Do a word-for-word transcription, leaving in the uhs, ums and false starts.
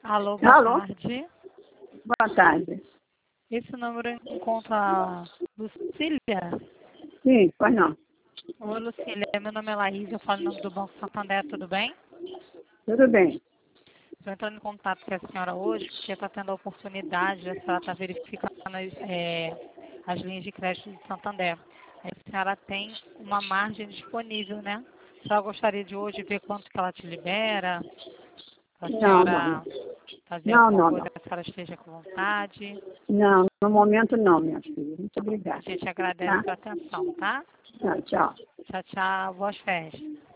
Alô, boa Alô? tarde. Boa tarde. Esse número encontra a Lucília? Sim, pois não. Oi, Lucília. Meu nome é Laís, eu falo em nome do Banco Santander, tudo bem? Tudo bem. Estou entrando em contato com a senhora hoje, porque está tendo a oportunidade, a senhora está verificando as, é, as linhas de crédito do Santander. A senhora tem uma margem disponível, né? A senhora gostaria de hoje ver quanto que ela te libera? A Não, senhora não. fazer Não, alguma não, coisa não. que a senhora esteja com vontade? Não, no momento não, minha filha. Muito A obrigada. gente agradece Tá? a sua atenção, tá? Tchau, tchau. Tchau, tchau. Boas festas.